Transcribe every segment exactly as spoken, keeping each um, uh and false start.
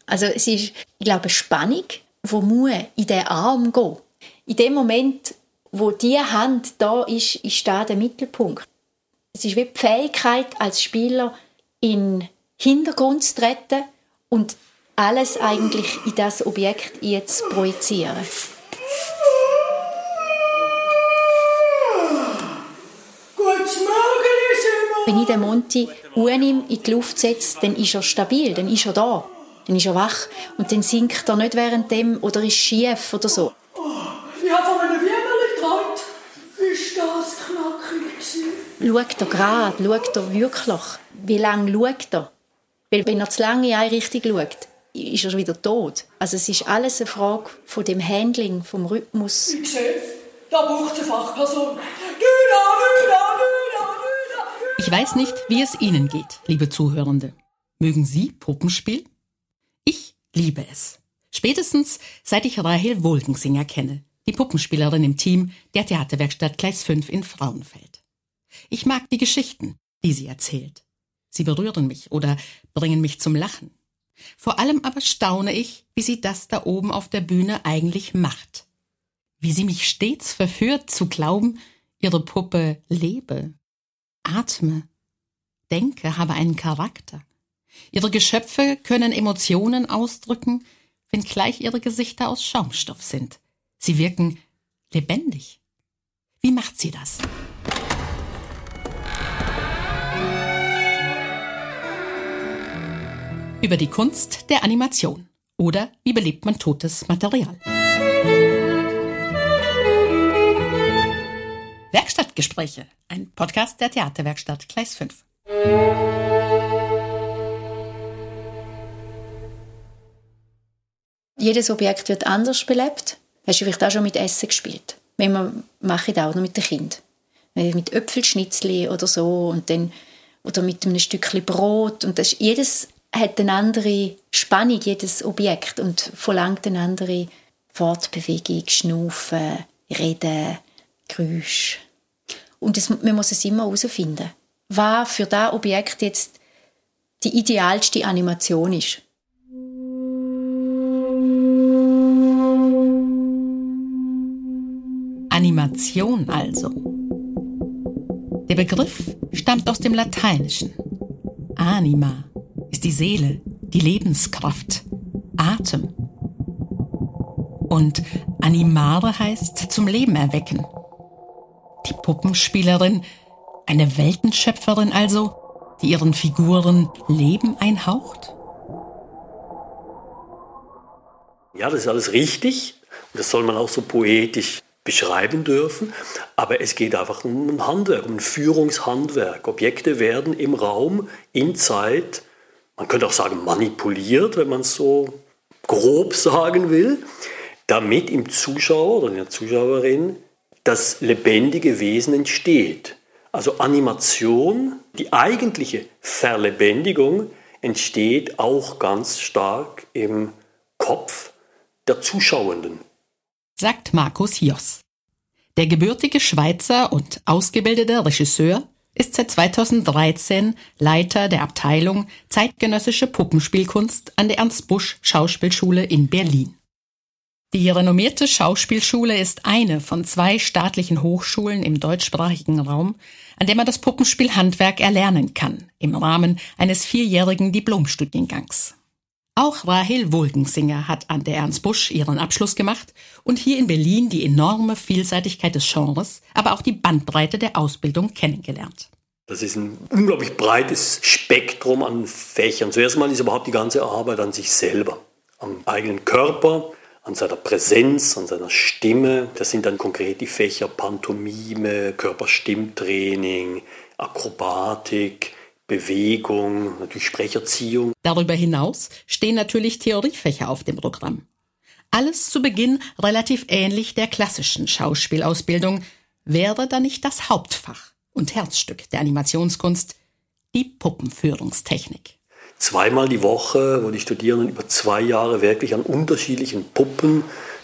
Also es ist, ich glaube, Spannung, die muss in den Arm gehen. In dem Moment, wo diese Hand da ist, ist da der Mittelpunkt. Es ist wie die Fähigkeit, als Spieler in den Hintergrund zu treten und alles eigentlich in das Objekt jetzt projizieren. Wenn ich den Monty unim in die Luft setze, dann ist er stabil, dann ist er da, dann ist er wach. Und dann sinkt er nicht während dem oder ist schief oder so. Ich habe von einem Wienerli geträumt. Ist das knackig gewesen? Schaut er gerade, schaut er wirklich? Wie lange schaut er? Weil wenn er zu lange in eine Richtung schaut, ist er wieder tot. Also es ist alles eine Frage von dem Handling, vom Rhythmus. Ich sehe, da braucht es eine Fachperson. Düda, düda, düda, düda. Ich weiß nicht, wie es Ihnen geht, liebe Zuhörende. Mögen Sie Puppenspiel? Ich liebe es. Spätestens, seit ich Rahel Wolgensinger kenne, die Puppenspielerin im Team der Theaterwerkstatt Gleis fünf in Frauenfeld. Ich mag die Geschichten, die sie erzählt. Sie berühren mich oder bringen mich zum Lachen. Vor allem aber staune ich, wie sie das da oben auf der Bühne eigentlich macht. Wie sie mich stets verführt zu glauben, ihre Puppe lebe, atme, denke, habe einen Charakter. Ihre Geschöpfe können Emotionen ausdrücken, wenngleich ihre Gesichter aus Schaumstoff sind. Sie wirken lebendig. Wie macht sie das? Über die Kunst der Animation oder wie belebt man totes Material. Werkstattgespräche, ein Podcast der Theaterwerkstatt Gleis fünf. Jedes Objekt wird anders belebt. Hast du vielleicht auch schon mit Essen gespielt? Wenn man mache ich auch noch mit den Kindern. Mit Äpfelschnitzli oder so und dann, oder mit einem Stückchen Brot. Und das, jedes hat eine andere Spannung, jedes Objekt, und verlangt eine andere Fortbewegung, Schnaufen, Reden, Geräusch. Und das, man muss es immer herausfinden, was für das Objekt jetzt die idealste Animation ist. Animation also. Der Begriff stammt aus dem Lateinischen. Anima ist die Seele, die Lebenskraft, Atem. Und animare heißt zum Leben erwecken. Die Puppenspielerin, eine Weltenschöpferin also, die ihren Figuren Leben einhaucht? Ja, das ist alles richtig. Das soll man auch so poetisch beschreiben dürfen. Aber es geht einfach um ein Handwerk, um ein Führungshandwerk. Objekte werden im Raum, in Zeit, man könnte auch sagen manipuliert, wenn man es so grob sagen will, damit im Zuschauer oder in der Zuschauerin das lebendige Wesen entsteht. Also Animation, die eigentliche Verlebendigung, entsteht auch ganz stark im Kopf der Zuschauenden, sagt Markus Joss. Der gebürtige Schweizer und ausgebildete Regisseur ist seit zweitausenddreizehn Leiter der Abteilung Zeitgenössische Puppenspielkunst an der Ernst Busch Schauspielschule in Berlin. Die renommierte Schauspielschule ist eine von zwei staatlichen Hochschulen im deutschsprachigen Raum, an der man das Puppenspielhandwerk erlernen kann, im Rahmen eines vierjährigen Diplomstudiengangs. Auch Rahel Wolgensinger hat an der Ernst Busch ihren Abschluss gemacht und hier in Berlin die enorme Vielseitigkeit des Genres, aber auch die Bandbreite der Ausbildung kennengelernt. Das ist ein unglaublich breites Spektrum an Fächern. Zuerst mal ist überhaupt die ganze Arbeit an sich selber, am eigenen Körper, an seiner Präsenz, an seiner Stimme. Das sind dann konkret die Fächer Pantomime, Körperstimmtraining, Akrobatik, Bewegung, natürlich Sprecherziehung. Darüber hinaus stehen natürlich Theoriefächer auf dem Programm. Alles zu Beginn relativ ähnlich der klassischen Schauspielausbildung, wäre da nicht das Hauptfach und Herzstück der Animationskunst, die Puppenführungstechnik. Zweimal die Woche, wo die Studierenden über zwei Jahre wirklich an unterschiedlichen Puppen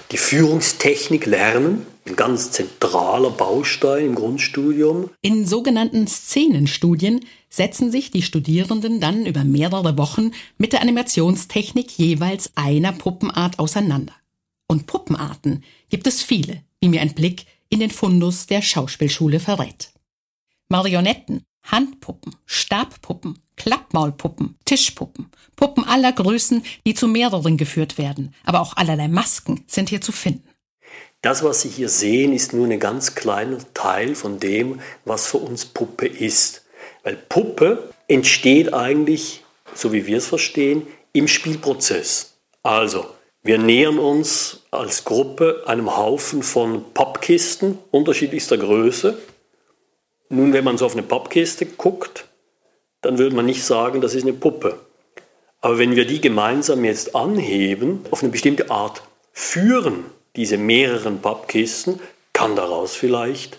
die Führungstechnik lernen, ein ganz zentraler Baustein im Grundstudium. In sogenannten Szenenstudien setzen sich die Studierenden dann über mehrere Wochen mit der Animationstechnik jeweils einer Puppenart auseinander. Und Puppenarten gibt es viele, wie mir ein Blick in den Fundus der Schauspielschule verrät. Marionetten, Handpuppen, Stabpuppen, Klappmaulpuppen, Tischpuppen, Puppen aller Größen, die zu mehreren geführt werden, aber auch allerlei Masken sind hier zu finden. Das, was Sie hier sehen, ist nur ein ganz kleiner Teil von dem, was für uns Puppe ist. Weil Puppe entsteht eigentlich, so wie wir es verstehen, im Spielprozess. Also, wir nähern uns als Gruppe einem Haufen von Pappkisten unterschiedlichster Größe. Nun, wenn man so auf eine Pappkiste guckt, dann würde man nicht sagen, das ist eine Puppe. Aber wenn wir die gemeinsam jetzt anheben, auf eine bestimmte Art führen, diese mehreren Pappkisten, kann daraus vielleicht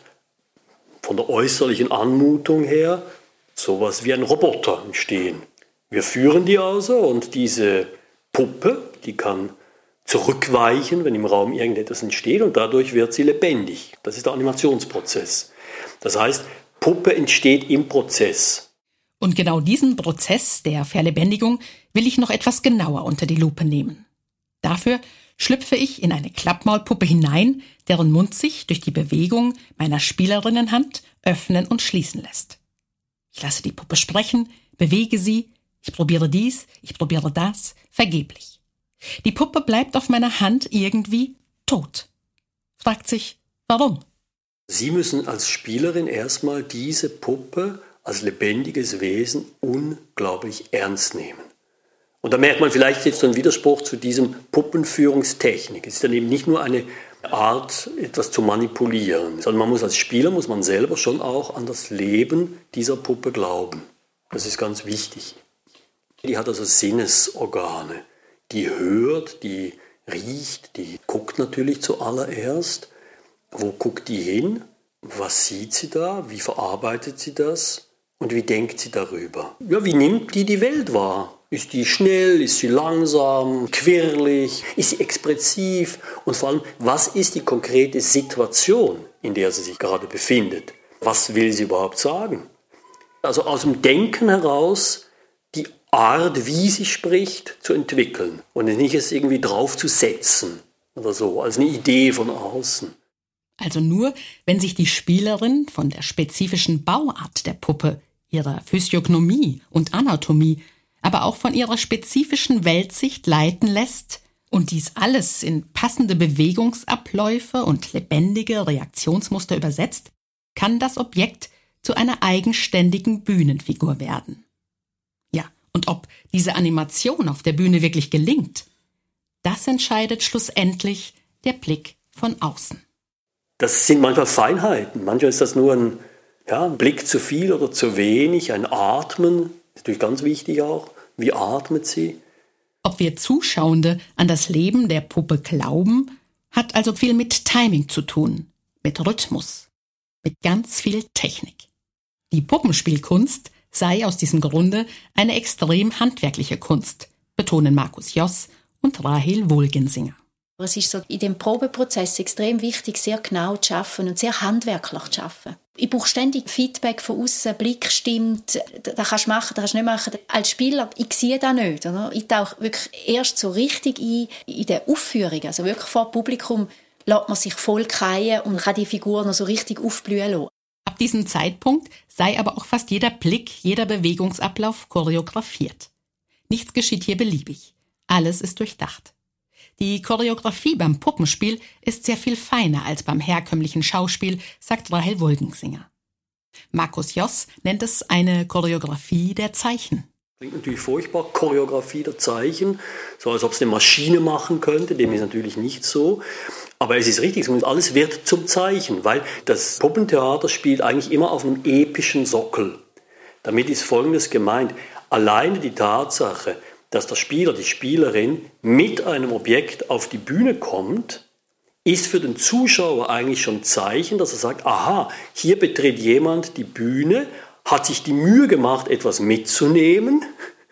von der äußerlichen Anmutung her sowas wie ein Roboter entstehen. Wir führen die also und diese Puppe, die kann zurückweichen, wenn im Raum irgendetwas entsteht und dadurch wird sie lebendig. Das ist der Animationsprozess. Das heißt, Puppe entsteht im Prozess. Und genau diesen Prozess der Verlebendigung will ich noch etwas genauer unter die Lupe nehmen. Dafür schlüpfe ich in eine Klappmaulpuppe hinein, deren Mund sich durch die Bewegung meiner Spielerinnenhand öffnen und schließen lässt. Ich lasse die Puppe sprechen, bewege sie, ich probiere dies, ich probiere das, vergeblich. Die Puppe bleibt auf meiner Hand irgendwie tot. Fragt sich, warum? Sie müssen als Spielerin erstmal diese Puppe als lebendiges Wesen unglaublich ernst nehmen. Und da merkt man vielleicht jetzt so einen Widerspruch zu diesem Puppenführungstechnik. Es ist dann eben nicht nur eine Art, etwas zu manipulieren, sondern man muss als Spieler, muss man selber schon auch an das Leben dieser Puppe glauben. Das ist ganz wichtig. Die hat also Sinnesorgane. Die hört, die riecht, die guckt natürlich zuallererst. Wo guckt die hin? Was sieht sie da? Wie verarbeitet sie das? Und wie denkt sie darüber? Ja, wie nimmt die die Welt wahr? Ist die schnell? Ist sie langsam? Quirlig? Ist sie expressiv? Und vor allem, was ist die konkrete Situation, in der sie sich gerade befindet? Was will sie überhaupt sagen? Also aus dem Denken heraus die Art, wie sie spricht, zu entwickeln. Und nicht es irgendwie draufzusetzen oder so, als eine Idee von außen. Also nur, wenn sich die Spielerin von der spezifischen Bauart der Puppe, ihrer Physiognomie und Anatomie, aber auch von ihrer spezifischen Weltsicht leiten lässt und dies alles in passende Bewegungsabläufe und lebendige Reaktionsmuster übersetzt, kann das Objekt zu einer eigenständigen Bühnenfigur werden. Ja, und ob diese Animation auf der Bühne wirklich gelingt, das entscheidet schlussendlich der Blick von außen. Das sind manchmal Feinheiten. Manchmal ist das nur ein, ja, ein Blick zu viel oder zu wenig, ein Atmen, ist natürlich ganz wichtig auch. Wie atmet sie? Ob wir Zuschauende an das Leben der Puppe glauben, hat also viel mit Timing zu tun, mit Rhythmus, mit ganz viel Technik. Die Puppenspielkunst sei aus diesem Grunde eine extrem handwerkliche Kunst, betonen Markus Joss und Rahel Wohlgensinger. Es ist so in dem Probeprozess extrem wichtig, sehr genau zu arbeiten und sehr handwerklich zu arbeiten. Ich brauche ständig Feedback von außen, Blick stimmt, das kannst du machen, das kannst du nicht machen. Als Spieler, ich sehe das nicht. Oder? Ich tauche wirklich erst so richtig ein in der Aufführung, also wirklich vor Publikum lässt man sich voll kreien und kann die Figur noch so richtig aufblühen lassen. Ab diesem Zeitpunkt sei aber auch fast jeder Blick, jeder Bewegungsablauf choreografiert. Nichts geschieht hier beliebig. Alles ist durchdacht. Die Choreografie beim Puppenspiel ist sehr viel feiner als beim herkömmlichen Schauspiel, sagt Rahel Wohlgensinger. Markus Joss nennt es eine Choreografie der Zeichen. Klingt natürlich furchtbar, Choreografie der Zeichen, so als ob es eine Maschine machen könnte, dem ist natürlich nicht so. Aber es ist richtig, alles wird zum Zeichen, weil das Puppentheater spielt eigentlich immer auf einem epischen Sockel. Damit ist Folgendes gemeint: Alleine die Tatsache, dass der Spieler, die Spielerin mit einem Objekt auf die Bühne kommt, ist für den Zuschauer eigentlich schon ein Zeichen, dass er sagt, aha, hier betritt jemand die Bühne, hat sich die Mühe gemacht, etwas mitzunehmen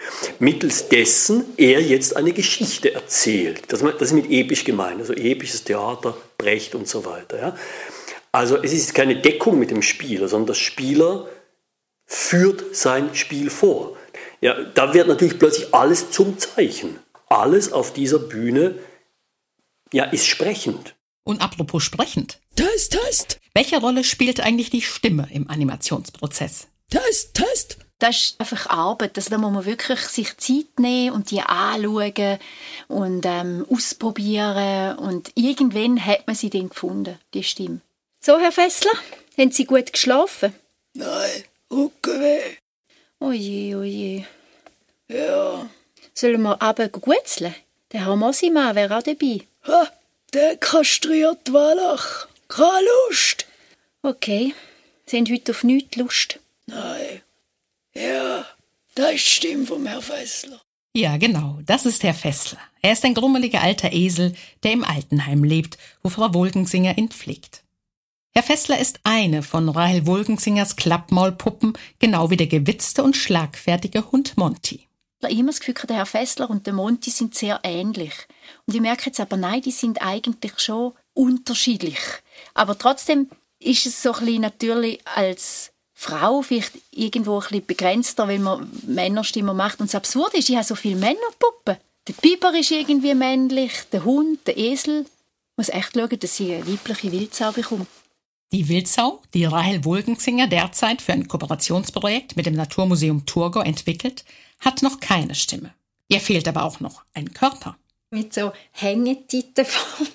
mittels dessen er jetzt eine Geschichte erzählt. Das, das ist mit episch gemeint, also episches Theater, Brecht und so weiter. Ja. Also es ist keine Deckung mit dem Spieler, sondern der Spieler führt sein Spiel vor. Ja, da wird natürlich plötzlich alles zum Zeichen. Alles auf dieser Bühne ja, ist sprechend. Und apropos sprechend. Test, Test. Welche Rolle spielt eigentlich die Stimme im Animationsprozess? Test, Test. Das ist einfach Arbeit. Also da muss man wirklich sich Zeit nehmen und die anschauen und ähm, ausprobieren. Und irgendwann hat man sie dann gefunden, die Stimme. So, Herr Fessler, haben Sie gut geschlafen? Nein, Rückenweh. Oje, oje. Ja. Sollen wir runter gutzeln? Der Herr Mosimann wäre auch dabei. Ha, der kastriert Wallach. Keine Lust. Okay. Sie haben heute auf nichts Lust? Nein. Ja, das ist die Stimme vom Herrn Fessler. Ja, genau, das ist Herr Fessler. Er ist ein grummeliger alter Esel, der im Altenheim lebt, wo Frau Wolkensinger ihn pflegt. Herr Fessler ist eine von Rahel Wolkensingers Klappmaulpuppen, genau wie der gewitzte und schlagfertige Hund Monty. Ich habe immer das Gefühl, der Herr Fessler und der Monty sind sehr ähnlich. Und ich merke jetzt aber, nein, die sind eigentlich schon unterschiedlich. Aber trotzdem ist es so ein bisschen natürlich als Frau vielleicht irgendwo ein bisschen begrenzter, weil man Männerstimme macht. Und das Absurde ist, ich habe so viele Männerpuppen. Der Biber ist irgendwie männlich, der Hund, der Esel. Ich muss echt schauen, dass ich eine weibliche Wildsau bekomme. Die Wildsau, die Rahel Wolkensinger derzeit für ein Kooperationsprojekt mit dem Naturmuseum Thurgau entwickelt, hat noch keine Stimme. Ihr fehlt aber auch noch ein Körper. Mit so Hängetitten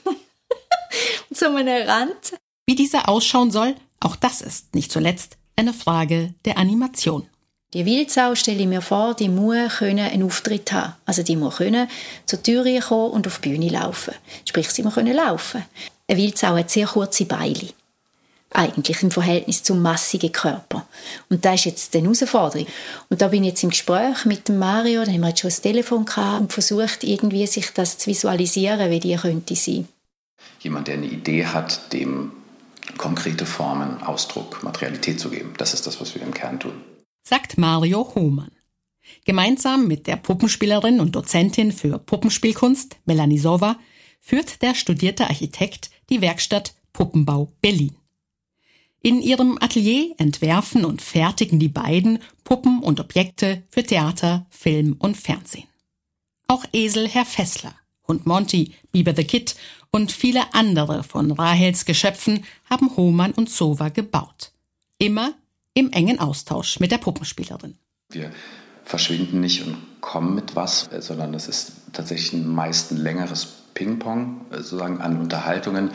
und so einem Rand. Wie dieser ausschauen soll, auch das ist nicht zuletzt eine Frage der Animation. Die Wildsau stelle ich mir vor, die muss können einen Auftritt haben. Also die muss können zur Tür kommen und auf die Bühne laufen. Sprich, sie muss können laufen. Eine Wildsau hat sehr kurze Beine. Eigentlich im Verhältnis zum massigen Körper. Und das ist jetzt die Herausforderung. Und da bin ich jetzt im Gespräch mit dem Mario, da haben wir jetzt schon das Telefon gehabt und versucht, irgendwie sich das zu visualisieren, wie die könnte sein. Jemand, der eine Idee hat, dem konkrete Formen, Ausdruck, Materialität zu geben. Das ist das, was wir im Kern tun. Sagt Mario Hohmann. Gemeinsam mit der Puppenspielerin und Dozentin für Puppenspielkunst, Melanie Sowa, führt der studierte Architekt die Werkstatt Puppenbau Berlin. In ihrem Atelier entwerfen und fertigen die beiden Puppen und Objekte für Theater, Film und Fernsehen. Auch Esel Herr Fessler, Hund Monty, Biber the Kid und viele andere von Rahels Geschöpfen haben Hohmann und Sowa gebaut. Immer im engen Austausch mit der Puppenspielerin. Wir verschwinden nicht und kommen mit was, sondern es ist tatsächlich ein meist ein längeres Ping-Pong sozusagen an Unterhaltungen,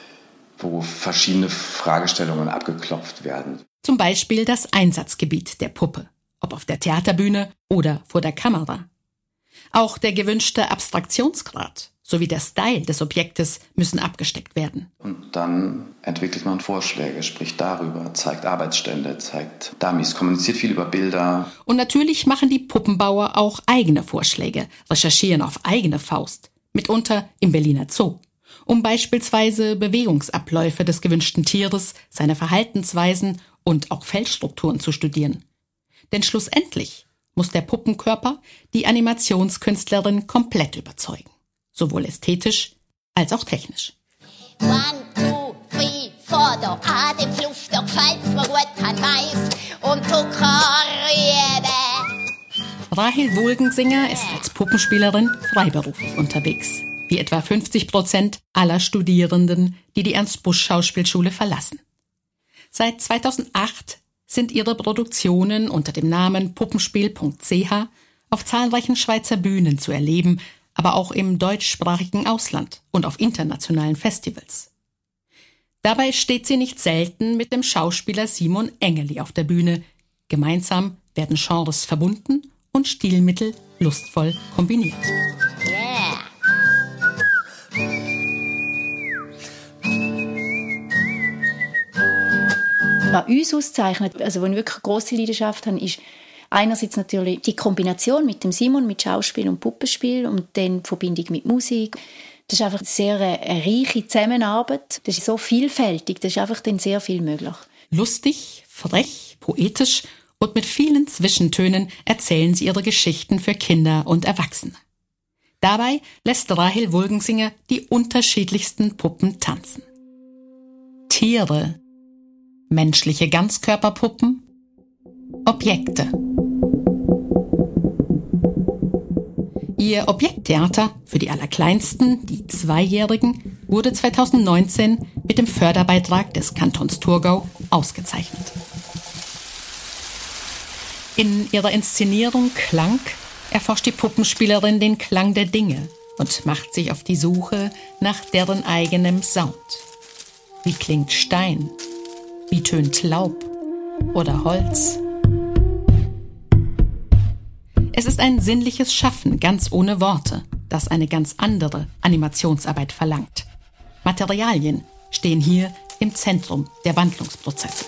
wo verschiedene Fragestellungen abgeklopft werden. Zum Beispiel das Einsatzgebiet der Puppe, ob auf der Theaterbühne oder vor der Kamera. Auch der gewünschte Abstraktionsgrad sowie der Style des Objektes müssen abgesteckt werden. Und dann entwickelt man Vorschläge, spricht darüber, zeigt Arbeitsstände, zeigt Dummies, kommuniziert viel über Bilder. Und natürlich machen die Puppenbauer auch eigene Vorschläge, recherchieren auf eigene Faust, mitunter im Berliner Zoo, um beispielsweise Bewegungsabläufe des gewünschten Tieres, seine Verhaltensweisen und auch Fellstrukturen zu studieren. Denn schlussendlich muss der Puppenkörper die Animationskünstlerin komplett überzeugen, sowohl ästhetisch als auch technisch. One, two, three, four, der Atemfluss, der gefällt's mir gut an Mais und Zuckerrübe. Rahel Wolkensinger ist als Puppenspielerin freiberuflich unterwegs, wie etwa fünfzig Prozent aller Studierenden, die die Ernst-Busch-Schauspielschule verlassen. Seit zweitausendacht sind ihre Produktionen unter dem Namen puppenspiel punkt c h auf zahlreichen Schweizer Bühnen zu erleben, aber auch im deutschsprachigen Ausland und auf internationalen Festivals. Dabei steht sie nicht selten mit dem Schauspieler Simon Engeli auf der Bühne. Gemeinsam werden Genres verbunden und Stilmittel lustvoll kombiniert. Yeah. Was uns auszeichnet, also wo ich wirklich grosse Leidenschaft habe, ist einerseits natürlich die Kombination mit dem Simon, mit Schauspiel und Puppenspiel und dann die Verbindung mit Musik. Das ist einfach eine sehr eine reiche Zusammenarbeit. Das ist so vielfältig, das ist einfach dann sehr viel möglich. Lustig, frech, poetisch und mit vielen Zwischentönen erzählen sie ihre Geschichten für Kinder und Erwachsene. Dabei lässt Rahel Wulgensinger die unterschiedlichsten Puppen tanzen. Tiere, menschliche Ganzkörperpuppen, Objekte. Ihr Objekttheater für die Allerkleinsten, die Zweijährigen, wurde zweitausendneunzehn mit dem Förderbeitrag des Kantons Thurgau ausgezeichnet. In ihrer Inszenierung Klang erforscht die Puppenspielerin den Klang der Dinge und macht sich auf die Suche nach deren eigenem Sound. Wie klingt Stein? Wie tönt Laub oder Holz? Es ist ein sinnliches Schaffen, ganz ohne Worte, das eine ganz andere Animationsarbeit verlangt. Materialien stehen hier im Zentrum der Wandlungsprozesse.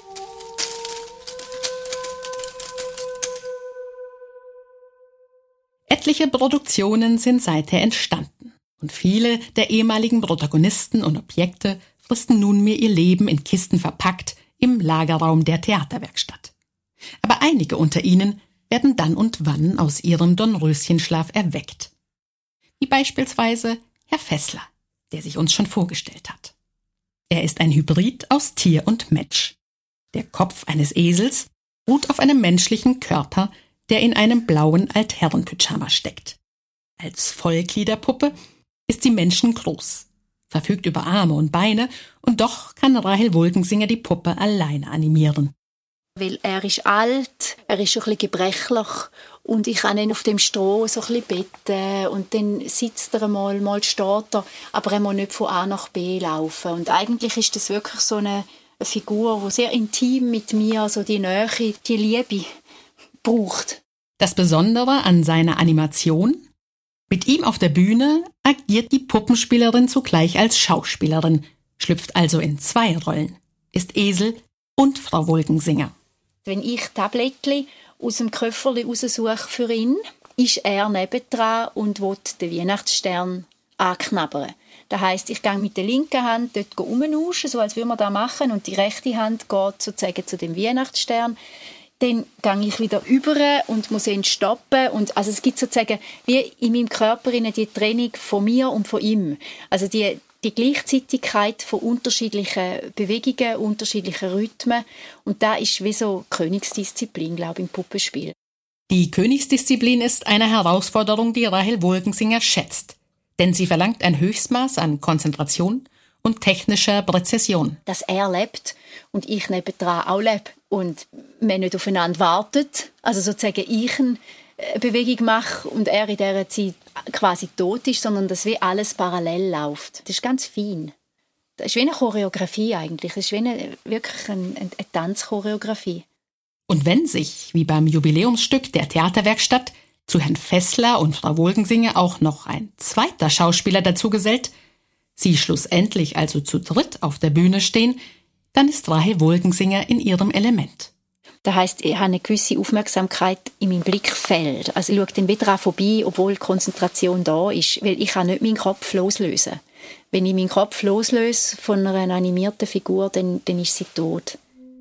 Etliche Produktionen sind seither entstanden und viele der ehemaligen Protagonisten und Objekte fristen nunmehr ihr Leben in Kisten verpackt im Lagerraum der Theaterwerkstatt. Aber einige unter ihnen werden dann und wann aus ihrem Dornröschenschlaf erweckt. Wie beispielsweise Herr Fessler, der sich uns schon vorgestellt hat. Er ist ein Hybrid aus Tier und Mensch. Der Kopf eines Esels ruht auf einem menschlichen Körper, der in einem blauen Altherrenpyjama steckt. Als Vollgliederpuppe ist sie menschengroß, verfügt über Arme und Beine und doch kann Rahel Wulgensinger die Puppe alleine animieren. Weil er ist alt, er ist schon ein bisschen gebrechlich und ich kann ihn auf dem Stroh so ein bisschen betten und dann sitzt er mal, mal steht er, aber er muss nicht von A nach B laufen. Und eigentlich ist das wirklich so eine, eine Figur, die sehr intim mit mir, so die Nähe, die Liebe braucht. Das Besondere an seiner Animation: Mit ihm auf der Bühne agiert die Puppenspielerin zugleich als Schauspielerin, schlüpft also in zwei Rollen, ist Esel und Frau Wulgensinger. Wenn ich Tablettchen aus dem Köfferli raussuche für ihn, ist er nebendran und will den Weihnachtsstern anknabbern. Das heisst, ich gehe mit der linken Hand dort rumnuschen, so als würde man das machen, und die rechte Hand geht sozusagen zu dem Weihnachtsstern. Dann gehe ich wieder über und muss ihn stoppen. Und also es gibt sozusagen wie in meinem Körper die Trennung von mir und von ihm. Also die Die Gleichzeitigkeit von unterschiedlichen Bewegungen, unterschiedlichen Rhythmen. Und da ist wie so Königsdisziplin, glaube ich, im Puppenspiel. Die Königsdisziplin ist eine Herausforderung, die Rahel Wulgensinger schätzt. Denn sie verlangt ein Höchstmaß an Konzentration und technischer Präzision. Dass er lebt und ich nebendran auch lebe. Und man nicht aufeinander wartet. Also sozusagen ich eine Bewegung mache und er in dieser Zeit quasi tot ist, sondern dass wie alles parallel läuft. Das ist ganz fein. Das ist wie eine Choreografie eigentlich. Das ist wie eine, wirklich eine, eine Tanzchoreografie. Und wenn sich, wie beim Jubiläumsstück der Theaterwerkstatt, zu Herrn Fessler und Frau Wulgensinger auch noch ein zweiter Schauspieler dazugesellt, sie schlussendlich also zu dritt auf der Bühne stehen, dann ist Rahel Wulgensinger in ihrem Element. Das heisst, ich habe eine gewisse Aufmerksamkeit in meinem Blickfeld. Also ich schaue dann wieder vorbei, obwohl die Konzentration da ist, weil ich kann nicht meinen Kopf loslösen. Wenn ich meinen Kopf loslöse von einer animierten Figur, dann, dann ist sie tot.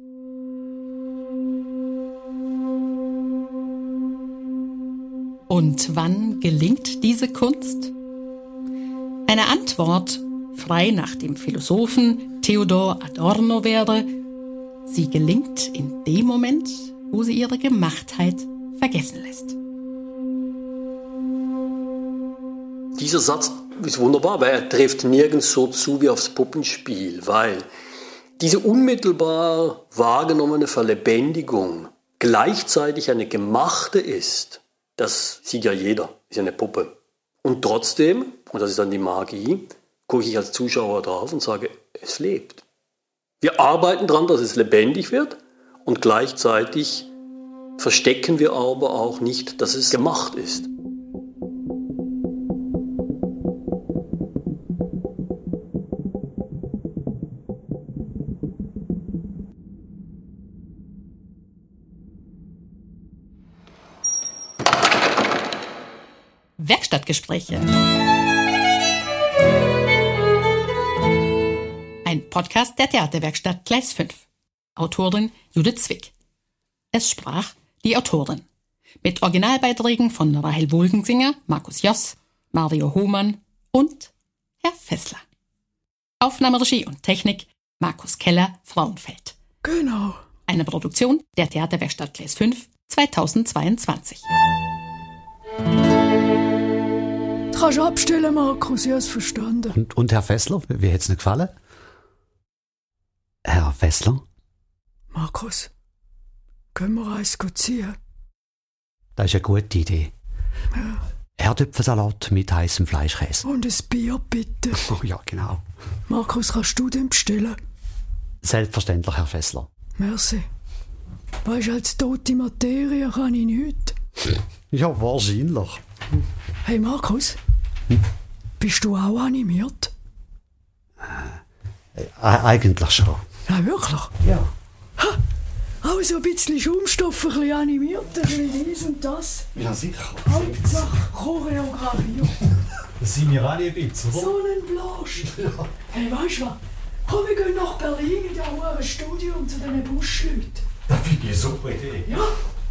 Und wann gelingt diese Kunst? Eine Antwort, frei nach dem Philosophen Theodor Adorno, wäre: Sie gelingt in dem Moment, wo sie ihre Gemachtheit vergessen lässt. Dieser Satz ist wunderbar, weil er trifft nirgends so zu wie aufs Puppenspiel, weil diese unmittelbar wahrgenommene Verlebendigung gleichzeitig eine gemachte ist. Das sieht ja jeder, ist ja eine Puppe. Und trotzdem, und das ist dann die Magie, gucke ich als Zuschauer drauf und sage, es lebt. Wir arbeiten daran, dass es lebendig wird, und gleichzeitig verstecken wir aber auch nicht, dass es gemacht ist. Werkstattgespräche. Ein Podcast der Theaterwerkstatt Gleis fünf. Autorin Judith Zwick. Es sprach die Autorin. Mit Originalbeiträgen von Rahel Wohlgensinger, Markus Joss, Mario Hohmann und Herr Fessler. Aufnahmeregie und Technik Markus Keller, Frauenfeld. Genau. Eine Produktion der Theaterwerkstatt Gleis fünf zweitausendzweiundzwanzig. Du kannst abstellen, Markus, ich habe es verstanden. Und, und Herr Fessler, wie hat es Ihnen gefallen? Herr Fessler? Markus, können wir eins ziehen? Das ist eine gute Idee. Ja. Erdäpfelsalat mit heißem Fleischkäse. Und ein Bier, bitte. Oh ja, genau. Markus, kannst du den bestellen? Selbstverständlich, Herr Fessler. Merci. Weisst du, als tote Materie kann ich nichts. Ja, wahrscheinlich. Hey Markus, Hm? bist du auch animiert? Äh, eigentlich schon. Ja, wirklich? Ja. Ha! Auch so ein bisschen Schaumstoff, ein bisschen animiert, ein bisschen dies und das. Ja, sicher. Hauptsache Choreografie. Das sind wir alle ein bisschen, oder? So ein Blast. Ja. Hey, weißt du was? Komm, wir gehen nach Berlin in das Studium zu diesen Buschleuten. Das finde ich eine super Idee. Ja?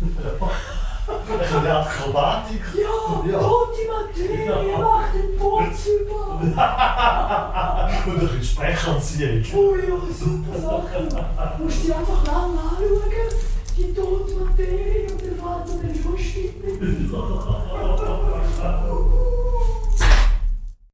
Eine Akrobatik. Ja, Ja. tote Materie ja. Macht den Purzelbaum. Und ein bisschen Sprecherziehung. Oh ja, super Sache. Du musst sie einfach lang anschauen, die tote Materie, und dann fährt er den Schlussstück mit.